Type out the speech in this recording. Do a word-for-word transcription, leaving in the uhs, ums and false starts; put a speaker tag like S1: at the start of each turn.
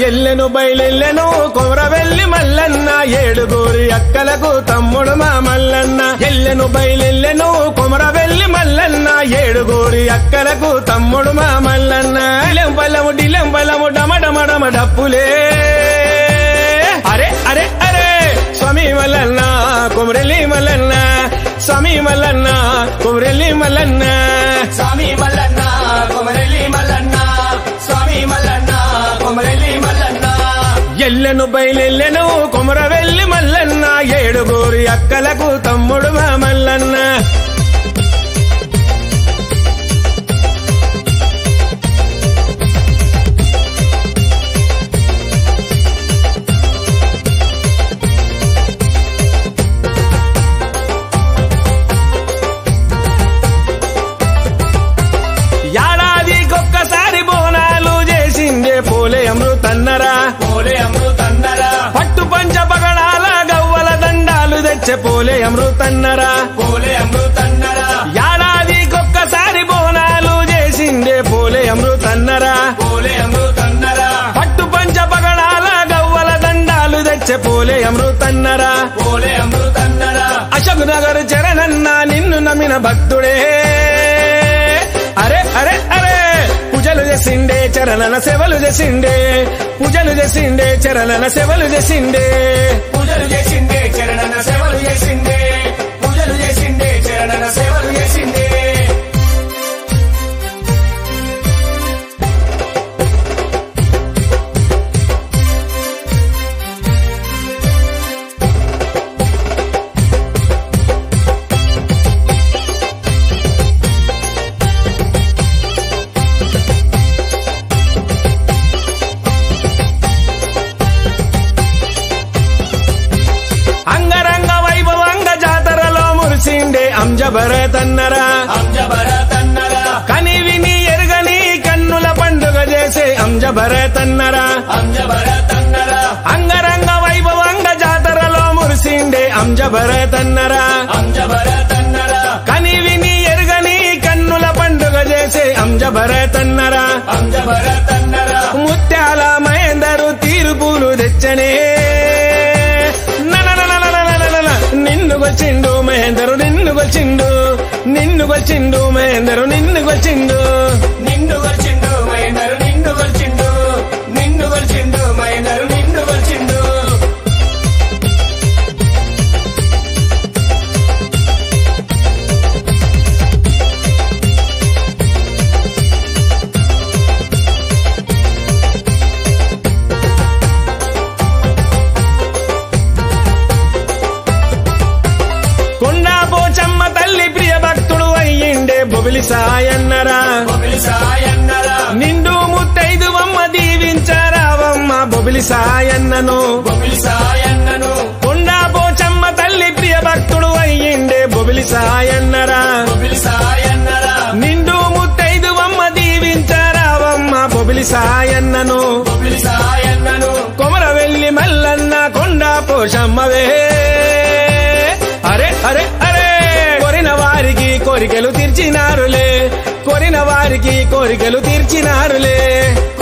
S1: ఎల్లెను బయలెల్లెను కొమరవెల్లి మల్లన్న ఏడుగురి అక్కలకు తమ్ముడు మా మల్లన్న ఎల్లెను బయలెల్లెను కొమరవెల్లి మల్లన్న ఏడుగురి అక్కలకు తమ్ముడు మా మల్లన్న ఇలెం బలము డిలెం బలము డమడమడమ డప్పులే అరే అరే అరే స్వామి మల్లన్న కొమరెల్లి మల్లన్న స్వామి మల్లన్న కొమరెల్లి మల్లన్న
S2: స్వామి మల్లన్న కొమరెల్లి మల్లన్న స్వామి మల్లన్న కొమరెల్లి మల్లన్న
S1: ఎల్లెను బయలెల్లెను కొమరవెల్లి మల్లన్న ఏడుగురి అక్కలకు తమ్ముడు మా మల్లన్న ఏడాదికొక్కసారి బోనాలు చేసిందే పోలే అమృతన్నరా
S2: పోలే అమృతన్నరా
S1: పట్టు పంచ పగడాల గవ్వల దండాలు తెచ్చే పోలే అమృతన్నరా
S2: పోలే అమృతన్నరా
S1: ఏడాదికొక్కసారి బోనాలు చేసిందే పోలే అమృతన్నరా
S2: పోలే అమృతన్నరా
S1: పట్టు పంచ పగడాల గవ్వల దండాలు తెచ్చే పోలే అమృతన్నరా
S2: పోలే అమృతన్నరా
S1: అశోక్ నగర్ చరణన్న నిన్ను నమ్మిన భక్తుడే అరే అరే అరే పూజలు చేసిండే చరణన సేవలు చేసిండే పూజలు చేసిండే చరణన సేవలు చేసిండే
S2: పూజలు చేసిండే చరణన సేవలు చేసిండే పూజలు చేసిండే చరణన సేవలు చేసిండే
S1: అంగరంగ వైభవంగ జాతరలో మురిసిండే అంజభరతన్నరా
S2: అంజభరతన్నరా
S1: కని విని ఎరుగని కన్నుల పండుగ చేసే అంజభరతన్నరా
S2: అంజభరతన్నరా
S1: అంగరంగ వైభవంగ జాతరలో మురిసిండే అంజభరతన్నరా
S2: అంజభరతన్నరా
S1: కని విని ఎరుగని కన్నుల పండుగ చేసే అంజభరతన్నరా
S2: అంజభరతన్నరా
S1: ముత్యాల మహేందరు తీర్పులు తెచ్చనే నననననననననన. నిన్ను గొచ్చిండు మహేందరు నిన్ను గొచ్చిండు నిన్ను గొచ్చిండు మహేందరు నిన్ను గొచ్చిండు
S2: నిన్ను గొల్చిండు మహేందరు నిన్ను గొల్చిండు నిన్ను గొల్చిండు మహేందరు నిన్ను గొల్చిండు
S1: కొండా పోచమ్మ తల్లి ప్రియ భక్తుడు అయ్యిండే బొబిలి సాయన్నరా
S2: బొబిలి సాయన్నరా
S1: నిండు ముత్తైదువమ్మ దీవించరావమ్మ బొబిలి సాయన్నను
S2: బొబిలి సాయన్నను
S1: కొండా పోచమ్మ తల్లి ప్రియ భక్తుడు అయ్యిండే బొబిలి సాయన్నరా
S2: బొబిలి సాయన్నరా
S1: నిండు ముత్తైదువమ్మ దీవించరావమ్మ బొబిలి సాయన్నను
S2: బొబిలి సాయన్నను
S1: కొమరవెల్లి మల్లన్న కొండా పోషమ్మవే అరే అరే అరే కోరిన వారికి కోరికలు తీర్చినారులే కోరిన వారికి కోరికలు తీర్చినారులే